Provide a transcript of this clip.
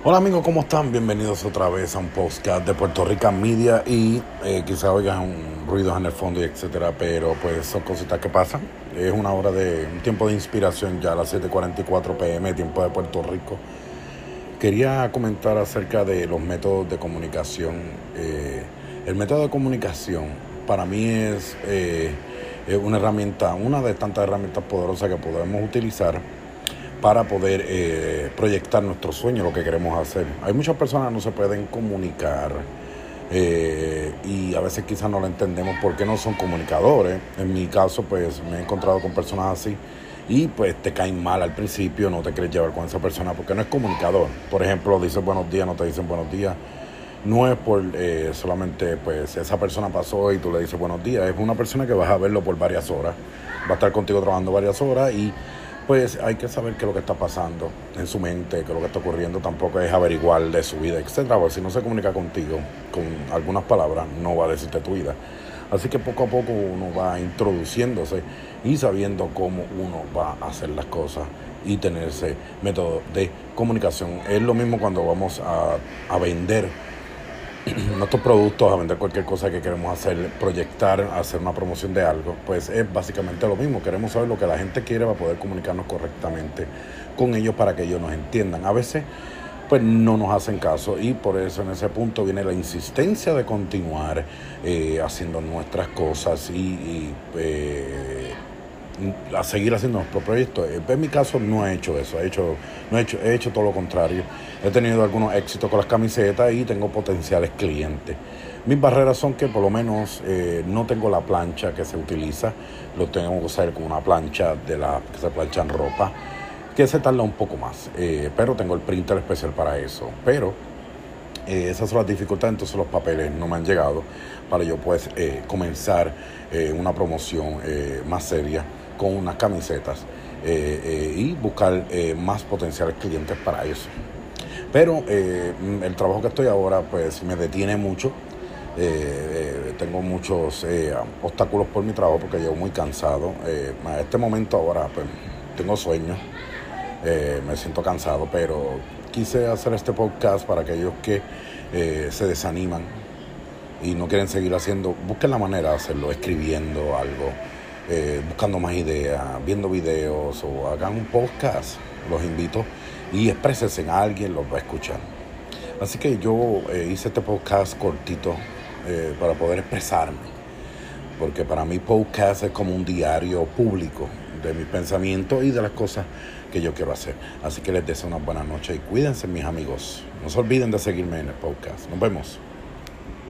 Hola amigos, ¿cómo están? Bienvenidos otra vez a un podcast de Puerto Rico Media y quizá oigan ruidos en el fondo y etcétera, pero pues son cositas que pasan. Es una hora de un tiempo de inspiración ya a las 7:44 p.m. tiempo de Puerto Rico. Quería comentar acerca de los métodos de comunicación. El método de comunicación para mí es una herramienta, una de tantas herramientas poderosas que podemos utilizar para poder proyectar nuestros sueños, lo que queremos hacer. Hay muchas personas que no se pueden comunicar y a veces quizás no lo entendemos porque no son comunicadores. En mi caso, pues me he encontrado con personas así y pues te caen mal al principio, no te quieres llevar con esa persona porque no es comunicador. Por ejemplo, dices buenos días, no te dicen buenos días. No es por solamente, pues, esa persona pasó y tú le dices buenos días. Es una persona que vas a verlo por varias horas. Va a estar contigo trabajando varias horas y pues hay que saber qué es lo que está pasando en su mente, qué es lo que está ocurriendo. Tampoco es averiguar de su vida, etcétera. Porque si no se comunica contigo con algunas palabras, no va a decirte tu vida. Así que poco a poco uno va introduciéndose y sabiendo cómo uno va a hacer las cosas y tener ese método de comunicación. Es lo mismo cuando vamos a vender nuestros productos, a vender cualquier cosa que queremos hacer, proyectar, hacer una promoción de algo, pues es básicamente lo mismo. Queremos saber lo que la gente quiere para poder comunicarnos correctamente con ellos para que ellos nos entiendan. A veces pues no nos hacen caso y por eso en ese punto viene la insistencia de continuar haciendo nuestras cosas y a seguir haciendo nuestro proyecto. En mi caso no he hecho eso, he hecho todo lo contrario. He tenido algunos éxitos con las camisetas y tengo potenciales clientes. Mis barreras son que por lo menos no tengo la plancha que se utiliza, lo tengo que usar con una plancha de la que se planchan ropa, que se tarda un poco más, pero tengo el printer especial para eso. Pero esas son las dificultades, entonces los papeles no me han llegado para yo pues comenzar una promoción más seria con unas camisetas y buscar más potenciales clientes para eso. Pero el trabajo que estoy ahora pues me detiene mucho. Tengo muchos obstáculos por mi trabajo porque llevo muy cansado. A este momento ahora pues tengo sueño, me siento cansado, pero quise hacer este podcast para aquellos que se desaniman y no quieren seguir haciendo. Busquen la manera de hacerlo, escribiendo algo, buscando más ideas, viendo videos o hagan un podcast. Los invito y exprésense, a alguien los va a escuchar. Así que yo hice este podcast cortito para poder expresarme, porque para mí podcast es como un diario público de mis pensamientos y de las cosas que yo quiero hacer. Así que les deseo una buena noche y cuídense, mis amigos. No se olviden de seguirme en el podcast. Nos vemos.